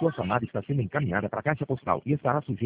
Sua chamada está sendo encaminhada para a caixa postal e estará sujeita